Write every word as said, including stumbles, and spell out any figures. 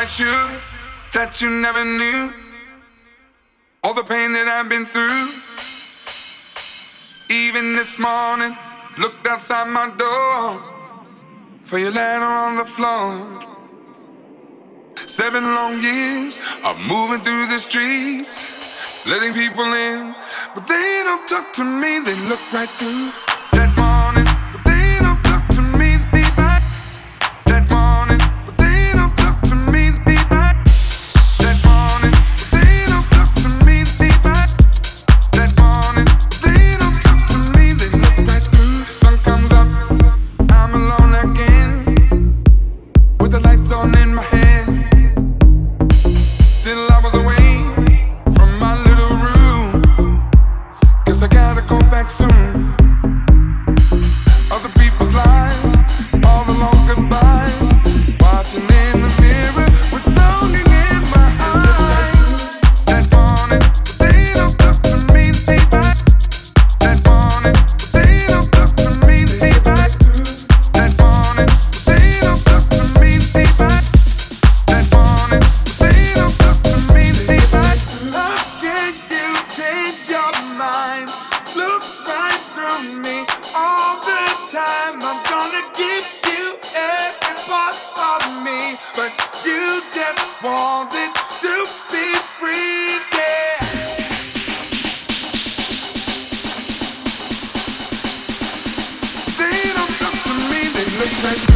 about you that you never knew. All the pain that I've been through. Even this morning, looked outside my door for your letter on the floor. Seven long years of moving through the streets, letting people in, but they don't talk to me. They look right through that morning, but they don't talk to me. They back that morning, but they don't talk to me. They back that morning, but they don't talk to me. They back that morning, but they don't talk to me. They look right through. The sun comes up, I'm alone again, with the lights on in my head. Still I was away from my little room. Guess I gotta go back soon. Other people's lives, all the long goodbyes, watching in the mirror with longing in my eyes. That morning, but they don't talk to me. They back. That morning, but they don't talk to me. They back. That morning, but they don't talk to me. They back. That morning, but they don't talk to me. They back. How can you change your mind? Look right through me all the time. I'm gonna give you every part of me, but you just wanted to be free, yeah. They don't talk to me, they look right